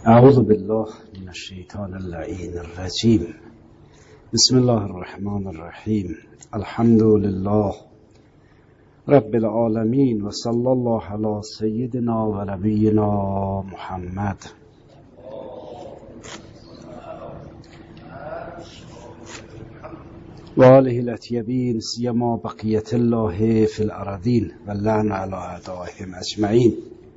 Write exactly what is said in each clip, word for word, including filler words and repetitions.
اعوذ بالله من الشیطان اللعین الرجیم. بسم الله الرحمن الرحیم. الحمد لله رب العالمین و صلی الله علی سیدنا و نبینا محمد. و آله الاطیبین سیما بقیت الله فی الارضین و اللعن علی اعدائهم اجمعین.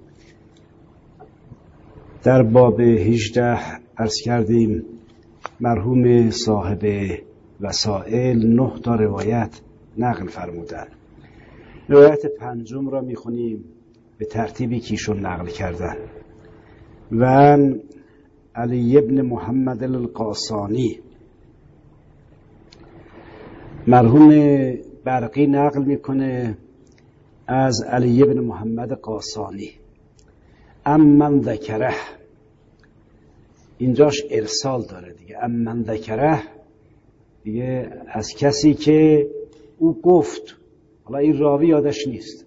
در باب هجده عرض کردیم مرحوم صاحب وسائل نه تا روایت نقل فرمودند. روایت پنجم را میخونیم به ترتیبی که ایشون نقل کردن. و علی ابن محمد القاسانی، مرحوم برقی نقل میکنه از علی ابن محمد قاسانی امن ذکره، اینجاش ارسال داره دیگه. امن ذکره دیگه از کسی که او گفت، حالا این راوی یادش نیست.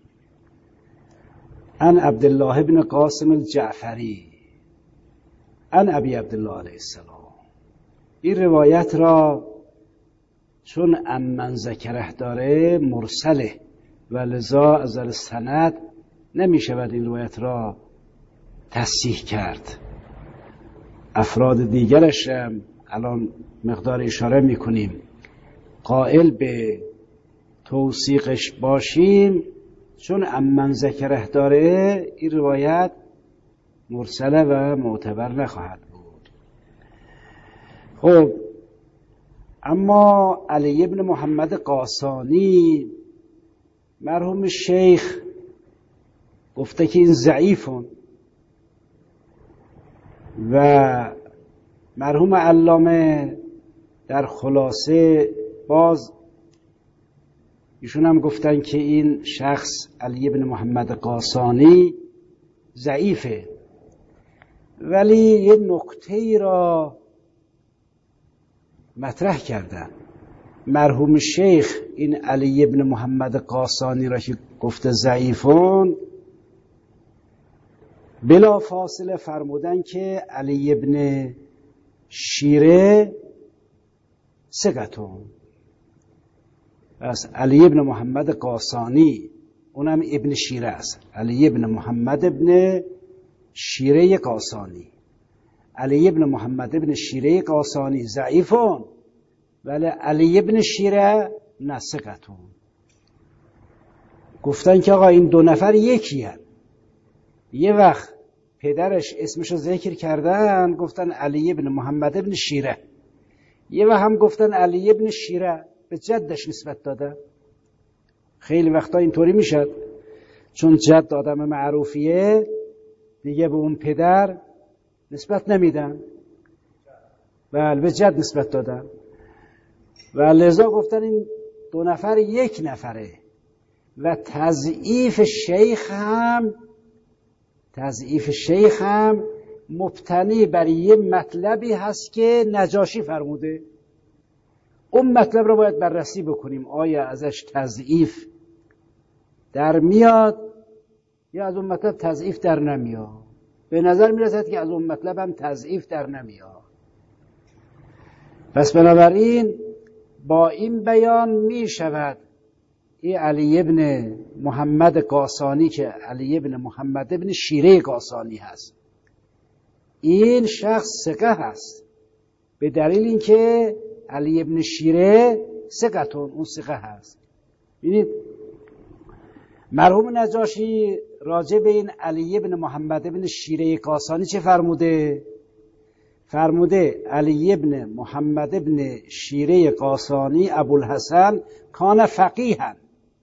ان عبدالله ابن قاسم الجعفری ان ابی عبدالله علیه السلام. این روایت را چون امن ذکره داره مرسله و لذا از سند نمی شود این روایت را تصحیح کرد. افراد دیگرش هم الان مقدار اشاره می کنیم قائل به توثیقش باشیم، چون امن ذکره داره این روایت مرسله و معتبر نخواهد بود. خب اما علی ابن محمد قاسانی مرحوم شیخ گفته که این ضعیفون و مرحوم علامه در خلاصه باز ایشون هم گفتن که این شخص علی ابن محمد قاسانی ضعیفه، ولی یه نکته ای را مطرح کردن. مرحوم شیخ این علی ابن محمد قاسانی را که گفته ضعیفون، بلا فاصله فرمودن که علی ابن شیره ثقتون. پس علی ابن محمد قاسانی اونم ابن شیره است. علی ابن محمد ابن شیره قاسانی، علی ابن محمد ابن شیره قاسانی ضعیفون، ولی علی ابن شیره نه ثقتون. گفتن که آقا این دو نفر یکی هست. یه وقت پدرش اسمشو ذکر کردن گفتن علی ابن محمد ابن شیره، یه وقت هم گفتن علی ابن شیره به جدش نسبت داده. خیلی وقتا اینطوری میشد چون جد آدم معروفیه دیگه به اون پدر نسبت نمیدن، بله به جد نسبت دادن و لذا گفتن این دو نفر یک نفره. و تضعیف شیخ هم تضعیف شیخ هم مبتنی بر یه مطلبی هست که نجاشی فرموده. اون مطلب رو باید بررسی بکنیم، آیا ازش تضعیف در میاد یا از اون مطلب تضعیف در نمیاد. به نظر میرسد که از اون مطلب هم تضعیف در نمیاد. پس بنابراین با این بیان می شود این علی ابن محمد قاسانی که علی ابن محمد ابن شیره قاسانی هست، این شخص ثقه هست به دلیل اینکه علی ابن شیره ثقتون، اون ثقه هست. ببینید مرحوم نجاشی راجع به این علی ابن محمد ابن شیره قاسانی چه فرموده؟ فرموده علی ابن محمد ابن شیره قاسانی ابوالحسن کان فقیها،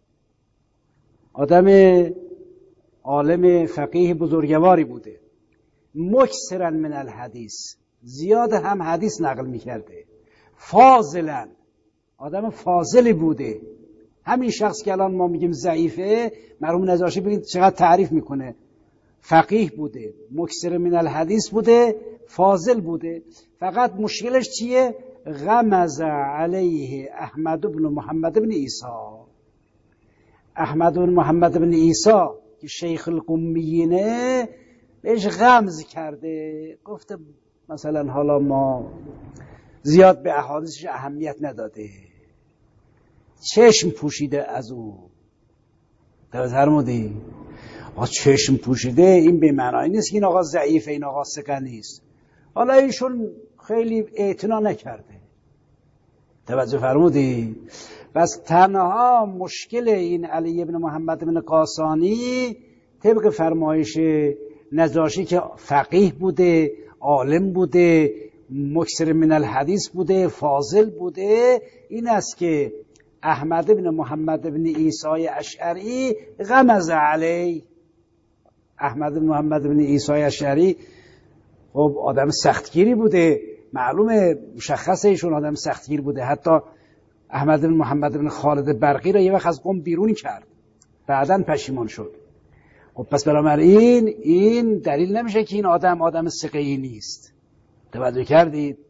آدم عالم فقیه بزرگواری بوده. مکثرا من الحدیث، زیاد هم حدیث نقل میکرده. فاضلا، آدم فاضلی بوده. همین شخص که الان ما میگیم ضعیفه، مرحوم نجاشی ببینید چقدر تعریف میکنه. فقیه بوده، مکثر من الحدیث بوده، فاضل بوده. فقط مشکلش چیه؟ غمز علیه احمد بن محمد بن عیسی. احمد بن محمد بن عیسی که شیخ القمیینه بهش غمز کرده، گفته مثلا حالا ما زیاد به احادیثش اهمیت نداده، چشم پوشیده از او. توجه فرمودی؟ آقا چشم پوشیده این به معنای نیست که این آقا ضعیفه، این آقا ثقه نیست. حالا ایشون خیلی اعتنا نکرده. توجه فرمودی؟ بس تنها مشکل این علی بن محمد بن قاسانی طبق فرمایش نجاشی که فقیه بوده، عالم بوده، مکثر من الحدیث بوده، فاضل بوده، این است که احمد بن محمد بن عیسی اشعری غمز علی. احمد بن محمد بن عیسی اشعری خب آدم سختگیری بوده، معلومه مشخصه ایشون آدم سختگیر بوده. حتی احمد بن محمد بن خالد برقی را یه وقت از قم بیرون کرد، بعداً پشیمان شد. خب پس بنابراین این دلیل نمیشه که این آدم آدم ثقه‌ای نیست. توجه کردید؟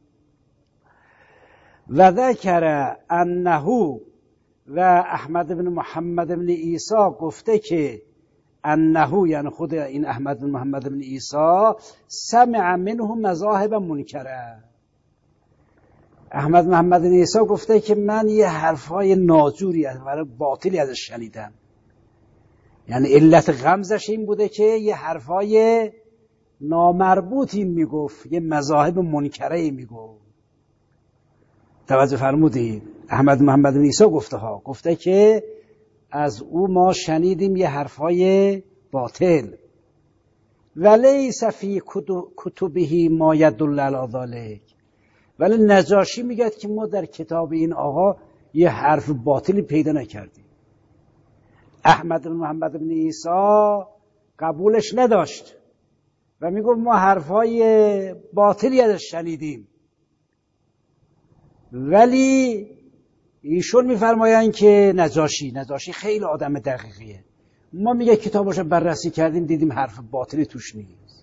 و ذکر انه و احمد بن محمد بن عیسی گفته که انه یعنی خود این احمد بن محمد بن عیسی سمع منه مذاهب منکره. احمد محمد بن عیسی گفته که من یه حرفای ناجوری از باطلی ازش شنیدم. یعنی علت غمزش این بوده که یه حرفای نامربوطی میگفت، یه مذاهب منکره میگفت. توجه فرمودید؟ احمد محمد بن عیسی گفته ها گفته که از او ما شنیدیم یه حرفای باطل. ولیس فی کتبه ما یدل علی ذلک. ولی نجاشی میگه که ما در کتاب این آقا یه حرف باطلی پیدا نکردیم. احمد بن محمد بن عیسی قبولش نداشت و میگفت ما حرفای باطلی ازش شنیدیم. ولی ایشون میفرمایند که نجاشی نجاشی خیلی آدم دقیقیه، ما میگه کتاباشو بررسی کردیم دیدیم حرف باطلی توش نیست.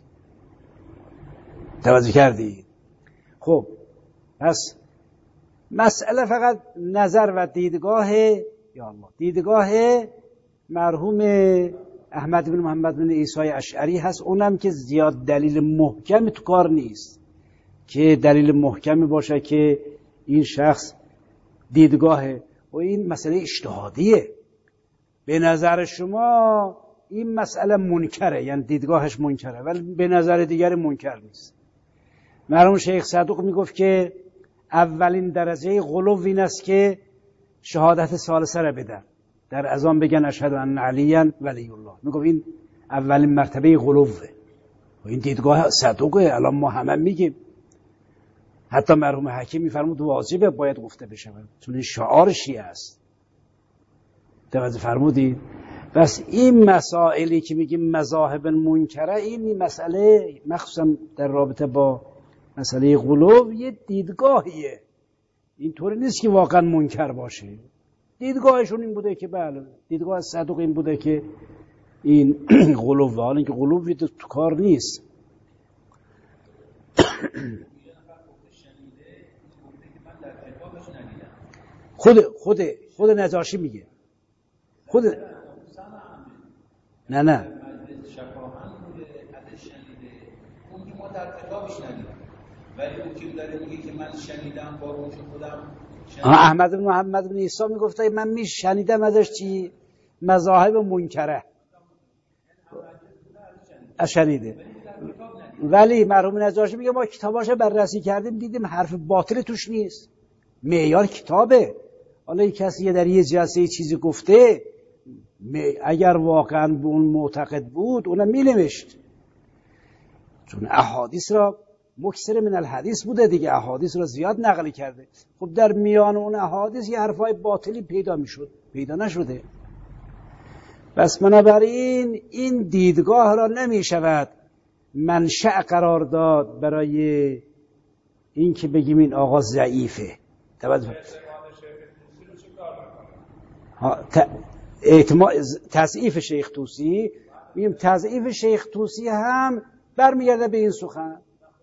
توجه کردید؟ خب پس مسئله فقط نظر و دیدگاه یا الله دیدگاه مرحوم احمد بن محمد بن عیسی اشعری هست، اونم که زیاد دلیل محکمی تو کار نیست که دلیل محکمی باشه که این شخص دیدگاهه و این مسئله اجتهادیه. به نظر شما این مسئله منکره، یعنی دیدگاهش منکره، ولی به نظر دیگر منکر نیست. مرحوم شیخ صدوق میگفت که اولین درجه غلو این است که شهادت ثالثه را بدن، در اذان بگن اشهد ان علی ولی الله. میگفت این اولین مرتبه غلوه و این دیدگاه صدوقه. الان ما همه میگیم، حتی مرحوم حکیم میفرمود واجبه باید گفته بشه چون این شعار شیعه است. توجه فرمودید؟ بس این مسائلی که میگیم مذاهب منکره، این مسئله مخصوصا در رابطه با مسئله غلو یه دیدگاهیه، اینطوری نیست که واقعا منکر باشه. دیدگاهشون این بوده که بله، دیدگاه صدوق این بوده که این غلو، حالا اینکه غلو تو کار نیست. خود خود خود نجاشی میگه خود نه نه ولی اون که داره میگه که من شنیدم با روح خودم. احمد بن محمد بن عیسی میگفته من می شنیدم ازش چی؟ مذاهب منکره شنیده. ولی مرحوم نجاشی میگه ما کتاباشو بررسی کردیم دیدیم حرف باطل توش نیست. معیار کتابه. حالا یک کسی در یه جلسه چیزی گفته، اگر واقعا به اون معتقد بود اونم می‌نوشت، چون احادیث را مکثر من الحدیث بوده دیگه، احادیث را زیاد نقل کرده. خب در میان اون احادیث یه حرفای باطلی پیدا میشد، پیدا نشده. بس بنابراین این دیدگاه را نمیشود منشأ قرار داد برای این که بگیم این آقا ضعیفه. توجه تضعیف شیخ طوسی، میگیم تضعیف شیخ طوسی هم برمیگرده به این سخن.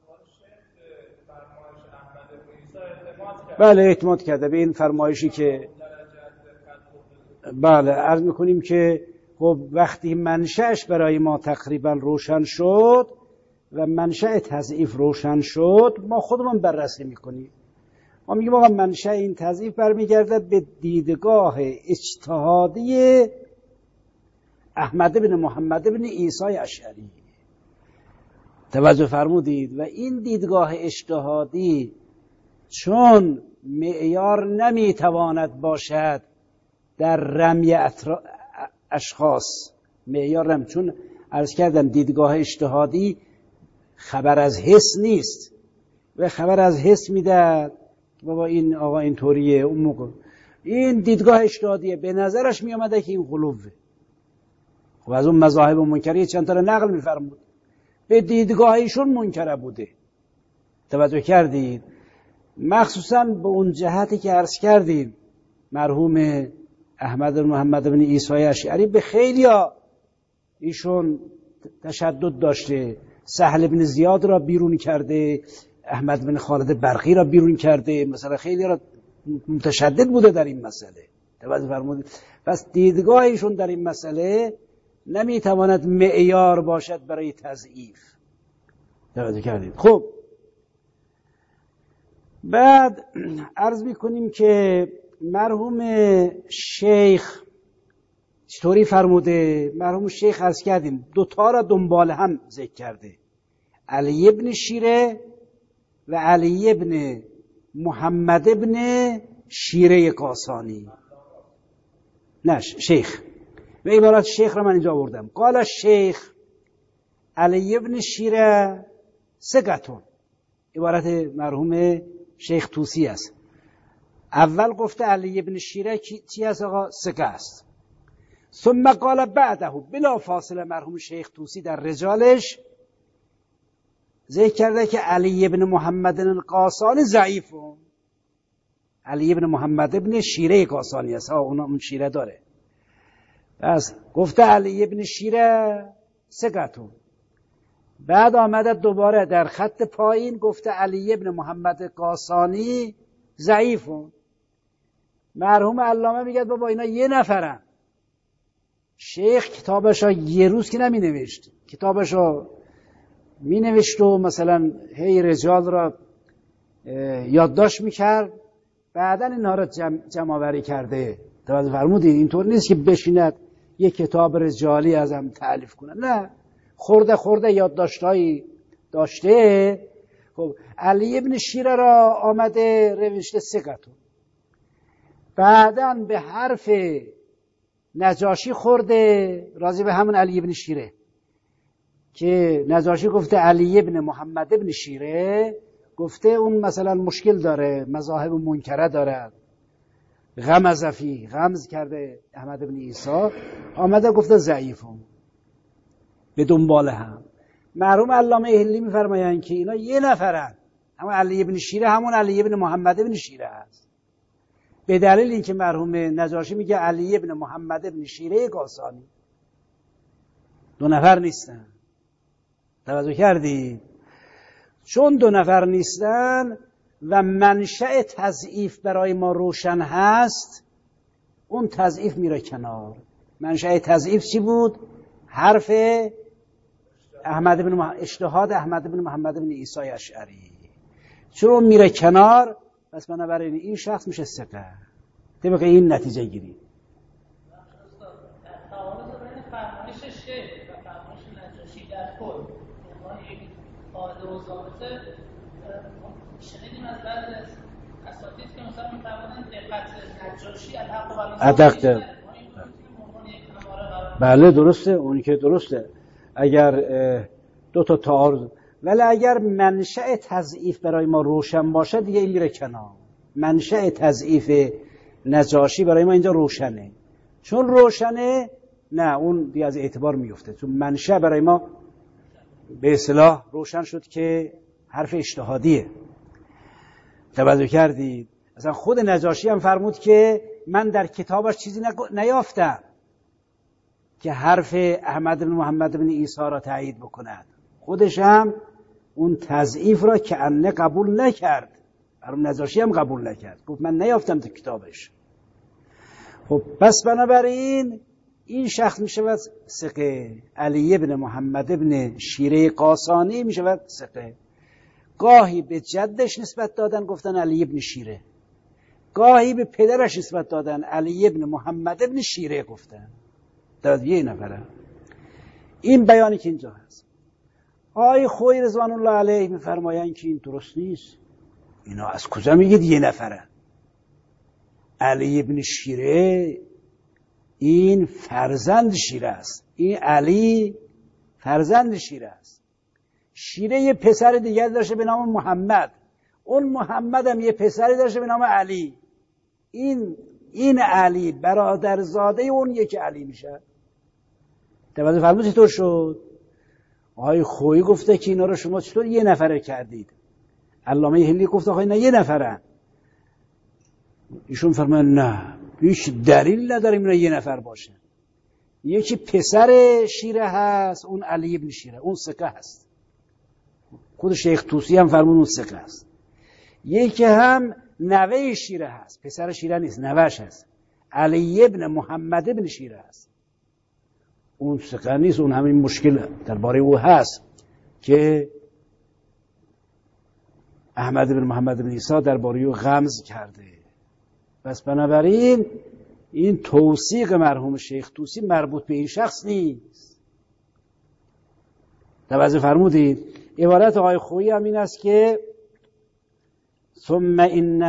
بله اعتماد کرده به این فرمایشی که بله عرض میکنیم که خب وقتی منشأش برای ما تقریبا روشن شد و منشأ تضعیف روشن شد، ما خودمون بررسی میکنیم. ما میگیم آقا منشأ این تضعیف برمیگردد به دیدگاه اجتهادی احمد بن محمد بن عیسی اشعری. توجه فرمودید؟ و این دیدگاه اجتهادی چون معیار نمیتواند باشد در رمی اشخاص، معیار نمی، چون عرض کردم دیدگاه اجتهادی خبر از حس نیست و خبر از حس میداد بابا این آقا اینطوریه اون موقع، این دیدگاه اجتهادیه، به نظرش میامده که این غلوه. خب از اون مذاهب منکری چند تا نقل میفرمود، به دیدگاه ایشون منکره بوده. توجه کردید؟ مخصوصا به اون جهتی که عرض کردیم مرحوم احمد بن محمد بن عیسی اشعری به خیلیا ایشون تشدد داشته، سهل بن زیاد را بیرون کرده، احمد بن خالد برقی را بیرون کرده، مثلا خیلی را متشدد بوده در این مسئله. توجه فرمودید؟ پس دیدگاه ایشون در این مسئله نمیتواند معیار باشد برای تضعیف. توجه کردید؟ خب بعد عرض میکنیم که مرحوم شیخ چطوری فرموده؟ مرحوم شیخ عرض کردیم دوتا را دنبال هم ذکر کرده، علی ابن شیره و علی ابن محمد ابن شیره قاسانی. نه شیخ، و عبارت شیخ را من اینجا آوردم. قال شیخ علی ابن شیره ثقتون، عبارت مرحوم شیخ توسی است. اول گفته علی ابن شیره چی است آقا؟ ثقه است. ثم قال بعده، بلا فاصله مرحوم شیخ توسی در رجالش ذکر کرده که علی ابن محمد القاسانی ضعیفه. علی ابن محمد ابن شیره قاسانی است، اونا اون شیره داره. پس گفته علی ابن شیره ثقتون. بعد آمده دوباره در خط پایین گفته علی ابن محمد قاسانی ضعیفون. مرحوم علامه میگه بابا اینا یه نفرن. شیخ کتابشو یه روز که نمی نوشت، کتابشو می نوشت و مثلا هی رجال را یادداشت میکرد، بعدا اینها را جمع, جمع آوری کرده. توجه فرمودید؟ اینطور نیست که بشیند یه کتاب رجالی ازم تألیف کنه، نه، خورده خورده یادداشتایی داشته. خب علی ابن شیره را آمده نوشته ثقتون، بعداً به حرف نجاشی خورده راضی به همون علی ابن شیره که نجاشی گفته علی ابن محمد ابن شیره، گفته اون مثلا مشکل داره، مذاهب منکره داره، غمز فی، غمز کرده احمد ابن عیسی، آمده گفته ضعیفم. به دنبال هم مرحوم علامه اهلی میفرمایند که اینا یه نفرن، اما علی ابن شیره همون علی ابن محمد ابن شیره است، به دلیل اینکه مرحوم نجاشی میگه علی ابن محمد ابن شیره قاسانی، دو نفر نیستن. توجه کردی؟ چون دو نفر نیستن و منشأ تضعیف برای ما روشن هست، اون تضعیف میره کنار. منشأ تضعیف چی بود؟ حرف احمد بن مح... اجتهاد احمد بن محمد بن عیسی اشعری. چون میره کنار، پس بنابراین این شخص میشه ثقه. طبق این نتیجه گیری. تعارض بین فرمایش شیخ و فرمایش نجاشی در کل، ما یک قاعده و ضابطه شنیدیم از بعضی از اساتید که مثلا می‌فرمایند دقت نجاشی الحق و بله درسته، اونی که درسته. اگر دو تا تعارض، ولی اگر منشأ تضعیف برای ما روشن باشه دیگه این میره کنار. منشأ تضعیف نجاشی برای ما اینجا روشنه، چون روشنه نه اون دیگه از اعتبار میفته، چون منشأ برای ما به اصطلاح روشن شد که حرف اجتهادیه. توجه کردید؟ اصلا خود نجاشی هم فرمود که من در کتابش چیزی نیافتم که حرف احمد بن محمد بن عیسی را تایید بکند. خودش هم اون تضعیف را که انه قبول نکرد، برام نجاشی هم قبول نکرد، گفت من نیافتم تو کتابش. خب پس بنابراین این شخص می شود ثقه. علی ابن محمد ابن شیره قاسانی می شود ثقه. گاهی به جدش نسبت دادن گفتن علی ابن شیره، گاهی به پدرش نسبت دادن علی ابن محمد ابن شیره گفتن. داد یه نفره. این بیانی که اینجا هست. آقای خویی رضوان الله علیه میفرمایند که این درست نیست. اینا از کجا میگید یه نفره؟ علی ابن شیره این فرزند شیره است. این علی فرزند شیره است. شیره یه پسر دیگر داشته به نام محمد، اون محمد هم یه پسری داشته به نام علی. این این علی برادرزاده اون یکی علی میشه. توجه فرمودید چطور شد؟ آقای خویی گفته که اینا رو شما چطور یه نفره کردید؟ علامه هندی گفته آقای نه یه نفرن. ایشون فرمان نه هیچ دلیل نداره اینا یه نفر باشه. یکی پسر شیره هست، اون علی ابن شیره، اون ثقه هست. خود شیخ طوسی هم فرمون اون ثقه هست. یکی هم نوه شیره هست، پسر شیره نیست، نوهش هست، علی ابن محمد ابن شیره هست. اون ثقه نیست. اون همین مشکل درباره او هست که احمد بن محمد بن عیسی درباره او غمز کرده. پس بنابراین این توثیق مرحوم شیخ طوسی مربوط به این شخص نیست. توجه فرمودید؟ عبارت آقای خویی هم این است که ثم این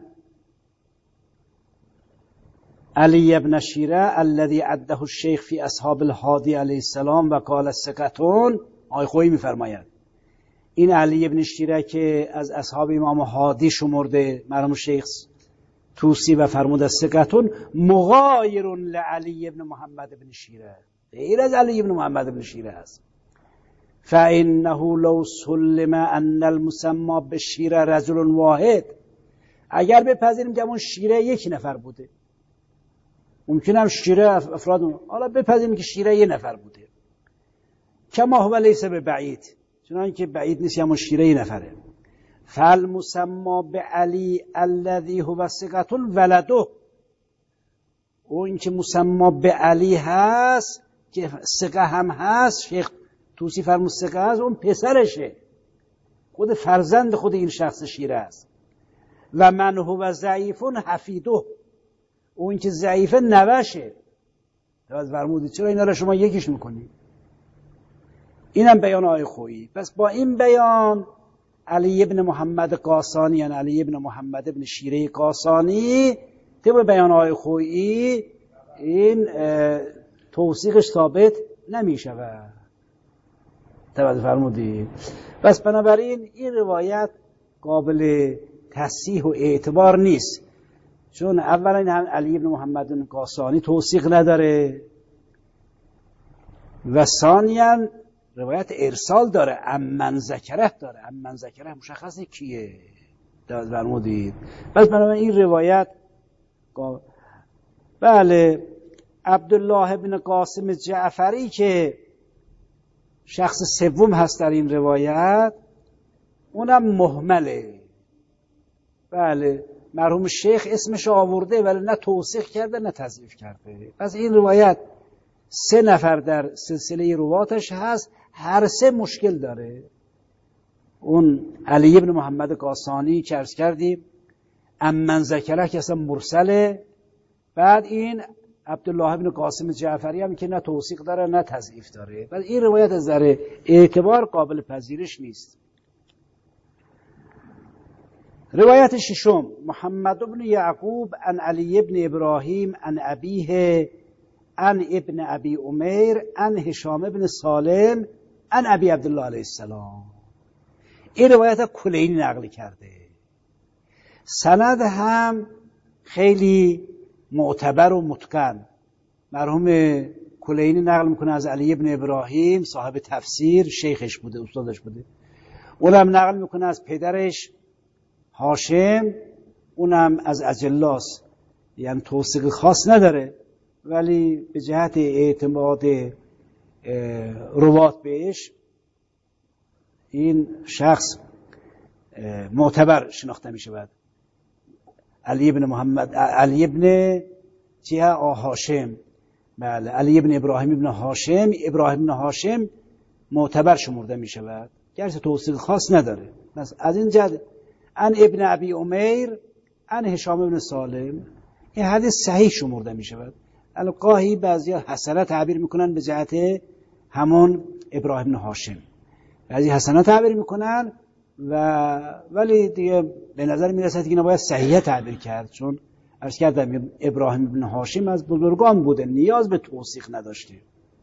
علی ابن شیره الذي عده الشیخ فی اصحاب الهادی علیه السلام و قال ثقتون. آقای خویی میفرماید این علی ابن شیره که از اصحاب امام هادی شمرده مرحوم شیخ طوسی و فرموده ثقتون مغایر لعلی ابن محمد ابن شیره، غیر از علی ابن محمد ابن شیره است. فانه لو سلم ان المسمى بالشیره رجل واحد، اگر بپذیریم که اون شیره یک نفر بوده، ممکنه هم شیره افراد، حالا بپذیریم که شیره یک نفر بوده، کما هو لیس ببعید، چنانکه که بعید نیست همون شیره یک نفره. فالمسمى بعلی الذي هو ثقة ولده، اون که مسمى به علی هست که ثقه هم هست، شیخ طوسی فرمود ثقه هست، اون پسرشه، خود فرزند خود این شخص شیره است. و من هو ضعیف حفیده، اون که ضعیفه نوشه. توجه فرمودید؟ چرا اینا رو شما یکیش میکنید؟ اینم بیان آقای خویی. پس با این بیان علی ابن محمد قاسانی، یعنی علی ابن محمد ابن شیره قاسانی، طبق بیان آقای خویی این توثیقش ثابت نمی شود. توجه فرمودید؟ پس بنابراین این روایت قابل تصحیح و اعتبار نیست، چون اولا هم علی ابن محمد قاسانی توثیق نداره و ثانیاً روایت ارسال داره، امن ذکره داره. امن ذکره مشخصه کیه. داد فرمودید؟ پس بنابراین این روایت بله عبدالله بن قاسم جعفری که شخص سوم هست در این روایت، اونم مهمله. بله مرحوم شیخ اسمش آورده ولی نه توثیق کرده نه تضعیف کرده. پس این روایت سه نفر در سلسله رواتش هست، هر سه مشکل داره. اون علی ابن محمد قاسانی که عرض کردیم، امن ذکره که اصلا مرسله، بعد این عبدالله ابن قاسم جعفری هم که نه توثیق داره نه تضعیف داره. بعد این روایت از نظر اعتبار قابل پذیرش نیست. روایت ششم محمد بن یعقوب عن علی ابن ابراهیم عن ابیه عن ابن ابی امیر عن هشام ابن سالم عن ابی عبدالله علیه السلام. این روایت کلینی نقل کرده. سند هم خیلی معتبر و متقن. مرحوم کلینی نقل میکنه از علی ابن ابراهیم صاحب تفسیر، شیخش بوده، استادش بوده. اونم نقل میکنه از پدرش هاشم، اونم از اجلاس، یعنی توثیق خاص نداره ولی به جهت اعتماد روات بهش این شخص معتبر شناخته می شود. علی ابن محمد علی ابن چیه هاشم بله علی ابن ابراهیم ابن هاشم، ابراهیم ابن هاشم معتبر شمرده می شود، گرچه توثیق خاص نداره. از این جهت ان ابن ابی امیر ان هشام ابن سالم، این حدیث صحیح شمرده می شود. الگاهی بعضیا حسنه تعبیر میکنن به جهت همون ابراهیم بن هاشم، بعضی حسنه تعبیر میکنن و ولی دیگه به نظر میرسه که اینا باید صحیح تعبیر کرد، چون عرض کردم ابراهیم بن هاشم از بزرگان بوده، نیاز به توثیق نداشته.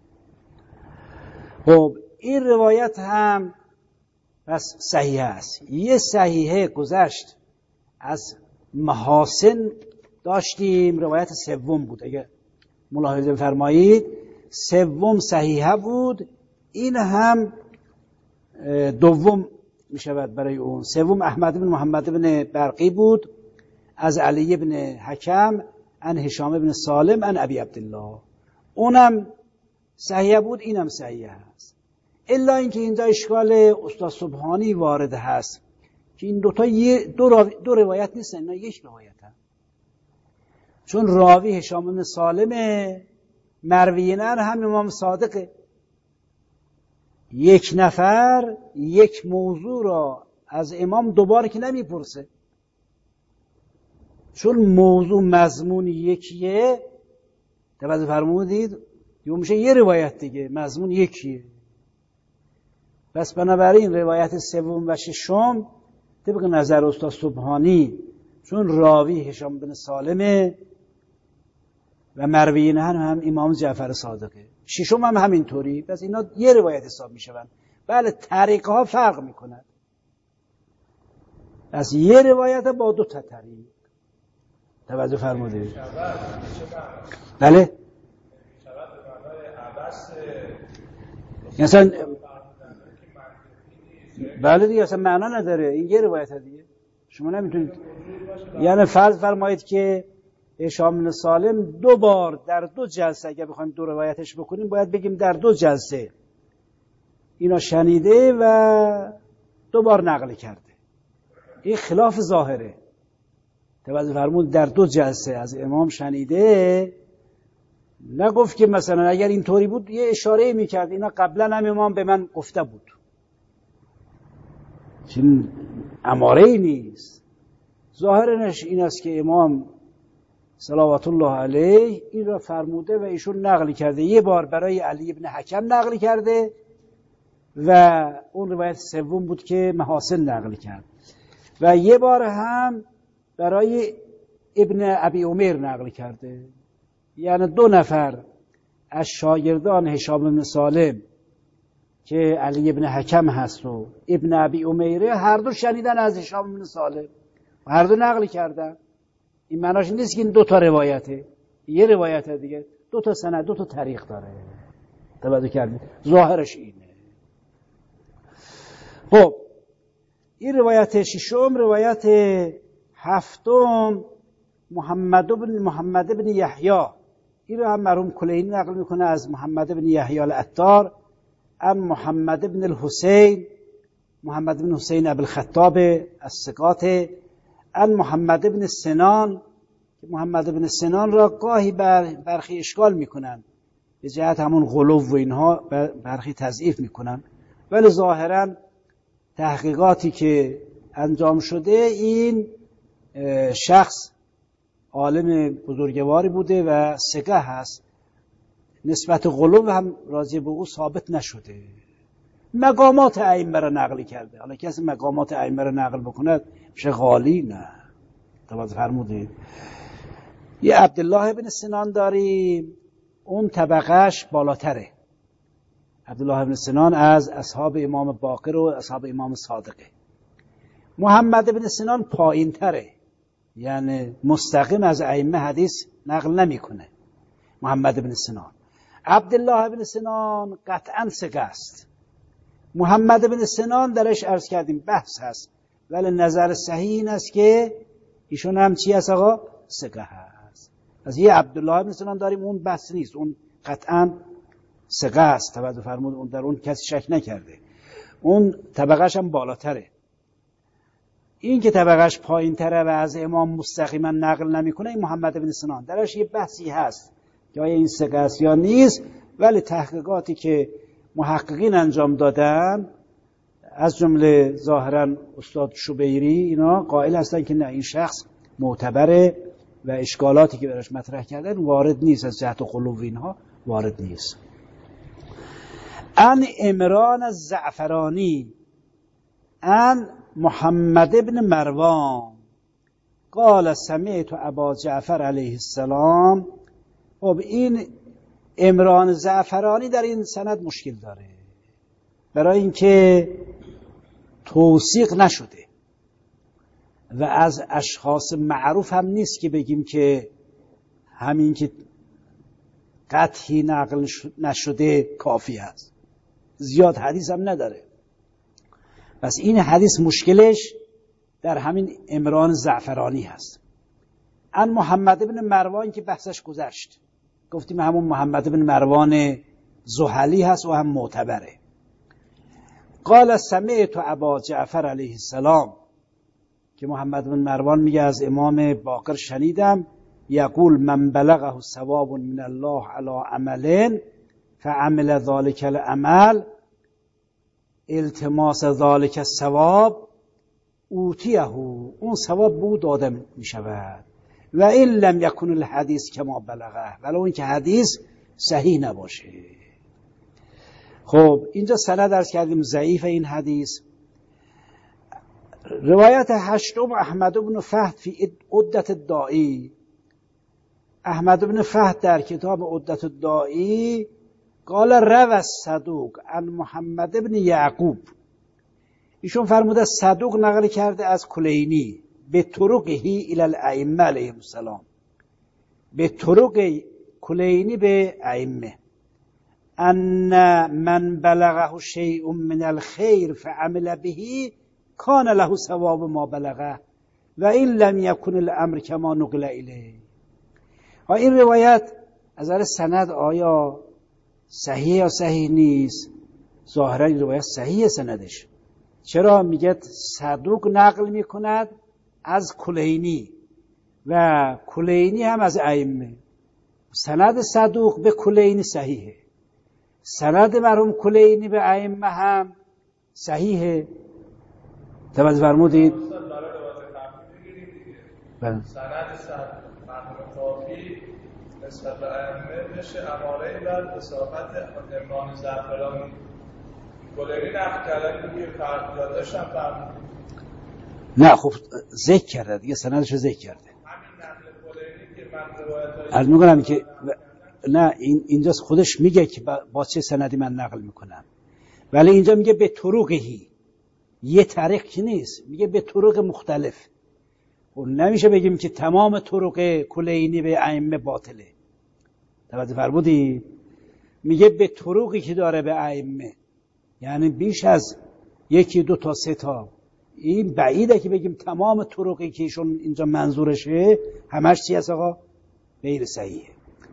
خب این روایت هم پس صحیح است. یه صحیحه گذشت از محاسن داشتیم، روایت سوم بود اگه ملاحظه فرمایید، سوم صحیحه بود، این هم دوم می شود برای اون. سوم احمد بن محمد بن برقی بود از علی بن حکم ان هشام بن سالم ان ابی عبدالله، اونم صحیحه بود، اینم صحیحه است. الا اینکه اینجا اشکال استاد سبحانی وارد هست که این دوتا دو, را... دو روایت نیستن، اینا یک روایت هم. چون راوی هشام بن سالمه، مرویینن هم امام صادقه. یک نفر یک موضوع را از امام دوباره که نمیپرسه، چون موضوع مضمون یکیه، توجه فرمودید، یه میشه یه روایت دیگه، مضمون یکیه. پس بنابراین روایت سوم و ششم طبق نظر استاد سبحانی چون راوی هشام بن سالمه و مرویین هم, هم امام جعفر صادقه، ششم هم همینطوری، پس اینا یه روایت حساب میشوند. بله طریقه ها فرق میکنند، پس یه روایت با دو تا طریق. توجه فرمودید؟ بله مثلا بله دیگه اصلا معنا نداره، این یه روایت دیگه، شما نمیتونید یعنی فرض فرمایید که هشام بن سالم دو بار در دو جلسه اگر بخوایم دو روایتش بکنیم باید بگیم در دو جلسه اینا شنیده و دو بار نقل کرده، این خلاف ظاهره. توجه فرمود در دو جلسه از امام شنیده، نگفت که مثلا اگر اینطوری بود یه اشاره میکرد اینا قبلا هم امام به من گفته بود، چون اماره ای نیست. ظاهرش این است که امام صلوات الله علیه این را فرموده و ایشون نقل کرده، یه بار برای علی ابن حکم نقل کرده و اون روایت سوم بود که محاسن نقل کرد، و یه بار هم برای ابن ابی امیر نقل کرده. یعنی دو نفر از شاگردان هشام بن سالم که علی ابن حکم هست و ابن ابی امیره هر دو شنیدن از هشام بن سالم و هر دو نقل کردن. این معناش نیست که این دو تا روایته، یه روایت دیگه، دو تا سند، دو تا طریق داره. توجه کردید؟ ظاهرش اینه. خب این روایت ششم، روایت هفتم محمد بن محمد بن یحیی، این رو هم مرحوم کلینی نقل میکنه از محمد بن یحیی العطار ان محمد بن الحسین، محمد بن حسین ابو الخطاب الثقات، ان محمد بن سنان، که محمد بن سنان را گاهی بر برخی اشکال میکنن به جهت همون غلو و اینها، برخی تضعیف میکنن، ولی ظاهرا تحقیقاتی که انجام شده این شخص عالم بزرگواری بوده و ثقه هست، نسبت غلو هم راجع به او ثابت نشده، مقامات ائمه را نقل کرده. حالا کسی مقامات ائمه را نقل بکنه میشه غالی؟ نه. توجه فرمودید؟ یه عبدالله بن سنان داریم، اون طبقهش بالاتره. عبدالله بن سنان از اصحاب امام باقر و اصحاب امام صادقه. محمد بن سنان پایین تره، یعنی مستقیم از ائمه حدیث نقل نمیکنه محمد بن سنان. عبدالله بن سنان قطعا ثقه است. محمد بن سنان درش عرض کردیم بحث هست، ولی نظر صحیح این است که ایشون هم چی هست آقا؟ ثقه هست. از یه عبدالله بن سنان داریم، اون بحث نیست، اون قطعا ثقه است. توجه فرمود، اون در اون کسی شک نکرده، اون طبقهش هم بالاتره. این که طبقهش پایین تره و از امام مستقیما نقل نمیکنه، این محمد بن سنان درش یه بحثی هست، که آیا این ثقه است یا نیست، ولی تحقیقاتی که محققین انجام دادن از جمله ظاهرا استاد شبیری اینا قائل هستن که نه این شخص معتبره و اشکالاتی که براش مطرح کردن وارد نیست، از جهت قلوب اینها وارد نیست. ان عمران الزعفرانی ان محمد بن مروان قال سمعت ابا جعفر علیه السلام. خب این عمران زعفرانی در این سند مشکل داره، برای اینکه توثیق نشده و از اشخاص معروف هم نیست که بگیم که همین که قطعی نقل نشده کافی است، زیاد حدیث هم نداره. پس این حدیث مشکلش در همین عمران زعفرانی هست. ان محمد بن مروان که بحثش گذشت، گفتیم همون محمد بن مروان زحلی هست و هم معتبره. قال سمعت ابا جعفر علیه السلام، که محمد بن مروان میگه از امام باقر شنیدم یقول من بلغه ثواب من الله علی عمل فعمل ذلك العمل التماس ذلك الثواب اوتیه، اون ثواب بود داده می شود و این لم یکن الحدیث کما بلغه، ولو این که حدیث صحیح نباشه. خب اینجا سند درس کردیم ضعیف این حدیث. روایت هشتم احمد بن فهد فی عدت الدائی، احمد بن فهد در کتاب عدت الدائی قال روى الصدوق عن محمد بن یعقوب، ایشون فرموده صدوق نقل کرده از کلینی به طرقه الی الائمه علیهم السلام، به طرق کلینی به ائمه، ان من بلغه شیء من الخیر فعمل به کان له ثواب ما بلغه و این لم یکن الامر کما نقل الیه. این روایت از نظر سند آیا صحیح یا صحیح نیست؟ ظاهرا این روایت صحیح سندش. چرا؟ میگه صدوق نقل میکند از کلینی و کلینی هم از ائمه. سند صدوق به کلینی صحیحه، سند مرحوم کلینی به ائمه هم صحیحه. توجه فرمودید؟ سند صدوق مرحوم کافی نسبت به ائمه بشه اماره بر وثاقت عمران زعفرانی. کلینی نقل کردن دیگه فرق داشتن فرق. نه خب ذکر کرده دیگه، سندش رو ذکر کرده. همین نقل کلینی که من روایت‌های عرض می‌کنم که نه این اینجا خودش میگه که با چه سندی من نقل میکنم، ولی اینجا میگه به طرقهی، یه طریق که نیست، میگه به طرق مختلف. خب نمیشه بگیم که تمام طرق کلینی به ائمه باطله. توجه فرمودید؟ میگه به طرقی که داره به ائمه، یعنی بیش از یکی دو تا سه تا. این بعیده که بگیم تمام طرقی که ایشون اینجا منظورشه همش چی هست آقا؟ غیر صحیحه.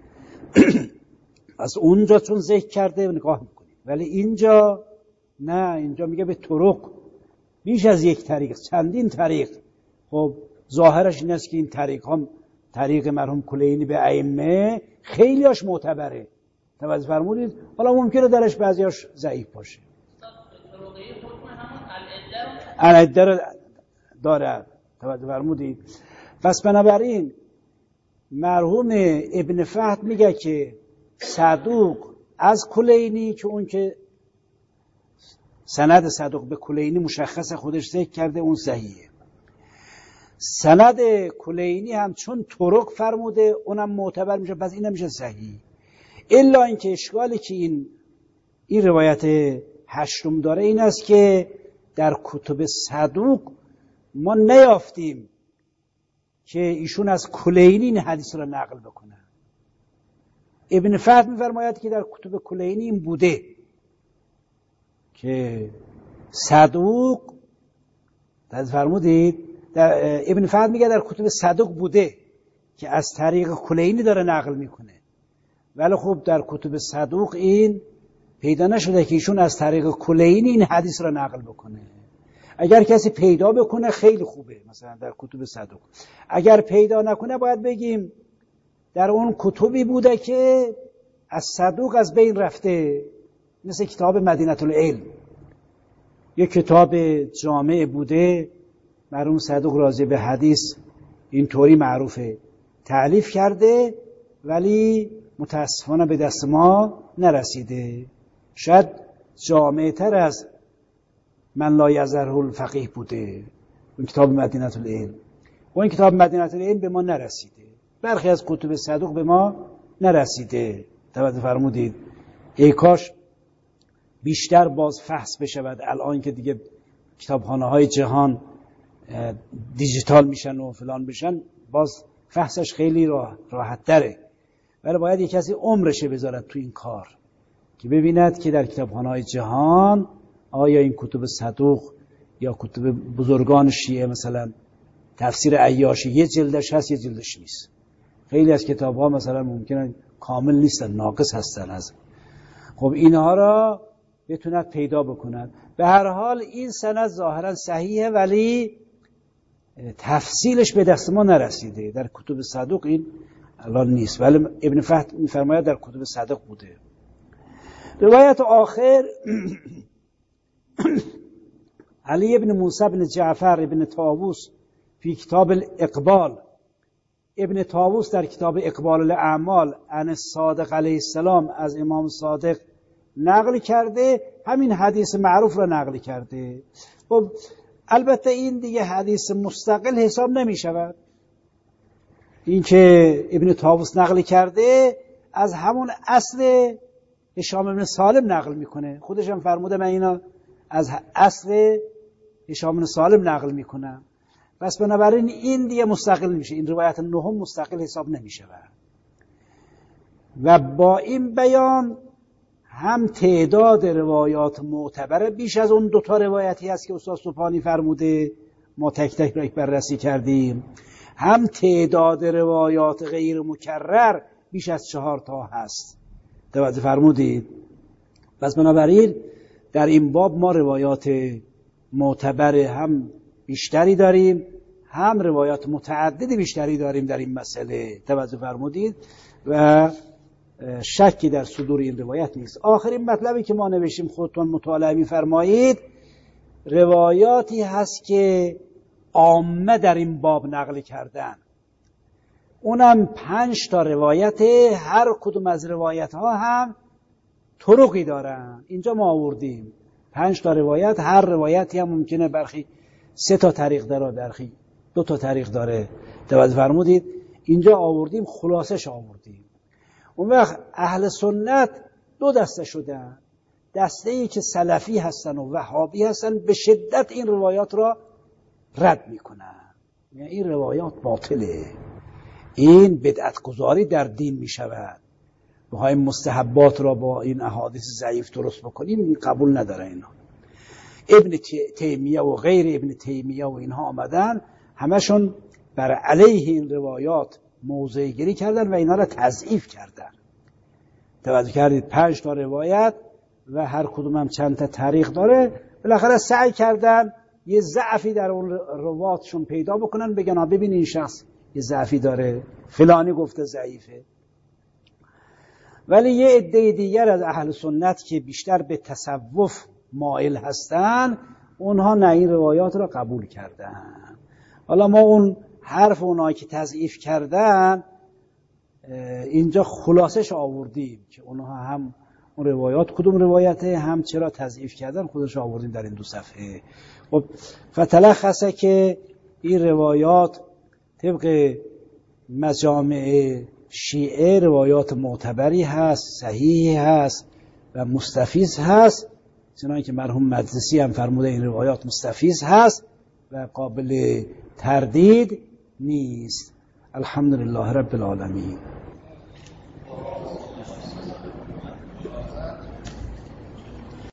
از اونجا چون ذکر کرده نگاه میکنیم، ولی اینجا نه، اینجا میگه به طرق، بیش از یک طریق، چندین طریق. خب ظاهرش این است که این طریق هم طریق مرحوم کلینی به ائمه خیلیاش معتبره. توجه فرمودید؟ حالا ممکنه درش بعضیاش ضعیف باشه. العده داره. توجه فرمودید؟ پس بنابراین مرحوم ابن فهد میگه که صدوق از کلینی، که اون که سند صدوق به کلینی مشخص خودش ذکر کرده اون صحیحه. سند کلینی هم چون طرق فرموده اونم معتبر میشه، پس این هم میشه صحیح. الا اینکه اشکالی که این این روایت هشتم داره این است که در کتب صدوق ما نیافتیم که ایشون از کلینی این حدیث را نقل بکنه. ابن فهد میفرماید که در کتب کلینی این بوده که صدوق، توجه فرمودید؟ در ابن فهد میگه در کتب صدوق بوده که از طریق کلینی داره نقل میکنه، ولی خب در کتب صدوق این پیدا نشده که ایشون از طریق کلینی این حدیث را نقل بکنه. اگر کسی پیدا بکنه خیلی خوبه، مثلا در کتب صدوق. اگر پیدا نکنه باید بگیم در اون کتبی بوده که از صدوق از بین رفته، مثل کتاب مدینه العلم، یک کتاب جامع بوده، مرحوم صدوق راجع به حدیث اینطوری معروفه، تألیف کرده ولی متاسفانه به دست ما نرسیده. شاید جامعتر از من لا یزره الفقیه بوده اون کتاب مدینه العلم. اون کتاب مدینه العلم به ما نرسیده، برخی از کتب صدوق به ما نرسیده. توجه فرمودید؟ ای کاش بیشتر باز فحص بشود، الان که دیگه کتابخانه های جهان دیجیتال میشن و فلان بشن، باز فحصش خیلی راحت تره، ولی باید یک کسی عمرشه بذارد تو این کار که ببیند که در کتابخانه های جهان آیا این کتب صدوق یا کتب بزرگان شیعه، مثلا تفسیر عیاشی یه جلدش هست یه جلدش نیست. خیلی از کتاب ها مثلا ممکنه کامل نیستن، ناقص هستن از. خب اینها را بتوند پیدا بکند. به هر حال این سند ظاهرا صحیحه ولی تفصیلش به دست ما نرسیده. در کتب صدوق این الان نیست، ولی ابن فهد میفرماید در کتب صدوق بوده. روایت آخر علی ابن موسی ابن جعفر ابن طاووس فی کتاب الاقبال، ابن طاووس در کتاب اقبال الاعمال عن صادق علیه السلام از امام صادق نقل کرده، همین حدیث معروف را نقل کرده. خب البته این دیگه حدیث مستقل حساب نمی شود. این که ابن طاووس نقل کرده از همون اصل هشام بن سالم نقل میکنه، خودش هم فرموده من اینا از اصل هشام بن سالم نقل میکنم، پس بنابراین این دیگه مستقل نمیشه، این روایت نهم مستقل حساب نمیشه. و با این بیان هم تعداد روایات معتبر بیش از اون دوتا روایتی هست که استاد سبحانی فرموده ما تک تک را بررسی کردیم، هم تعداد روایات غیر مکرر بیش از چهار تا هست. توجه فرمودید؟ پس بنابراین در این باب ما روایات معتبر هم بیشتری داریم، هم روایات متعدد بیشتری داریم در این مسئله. توجه فرمودید؟ و شکی در صدور این روایت نیست. آخرین مطلبی که ما نوشیم خودتون مطالعه می‌فرمایید، روایاتی هست که عامه در این باب نقل کردن، اونم پنج تا روایت، هر کدوم از روایت ها هم طرقی دارن. اینجا ما آوردیم پنج تا روایت، هر روایتی هم ممکنه برخی سه تا طریق داره، برخی دو تا طریق داره. توجه فرمودید؟ اینجا آوردیم، خلاصش آوردیم. اون وقت اهل سنت دو دسته شدن، دسته ای که سلفی هستن و وهابی هستن به شدت این روایات را رد میکنن، یعنی این روایات باطله، این بدعت گذاری در دین میشود، بخوایم مستحبات را با این احادیث ضعیف درست بکنیم این قبول نداره. اینا ابن تیمیه و غیر ابن تیمیه و اینها آمدن همشون بر علیه این روایات موضع گیری کردن و اینها را تضعیف کردن. توجه کردید؟ پنج تا روایت و هر کدوم هم چند تا طریق داره، بالاخره سعی کردن یه ضعفی در اون رواتشون پیدا بکنن، بگن ها ببین این شخص یه ضعفی داره، فلانی گفته ضعیفه. ولی یه عده دیگر از اهل سنت که بیشتر به تصوف مائل هستن، اونها نه این روایات را قبول کردن. حالا ما اون حرف اونایی که تضعیف کردن اینجا خلاصش آوردیم که اونها هم اون روایات کدوم روایته، هم چرا تضعیف کردن، خودش آوردیم در این دو صفحه. خب فتلخصه که این روایات طبق مجامع شیعه روایات معتبری هست، صحیحی هست و مستفیض هست، چنانکه که مرحوم مجلسی هم فرموده این روایات مستفیض هست و قابل تردید نیست. الحمدلله رب العالمین.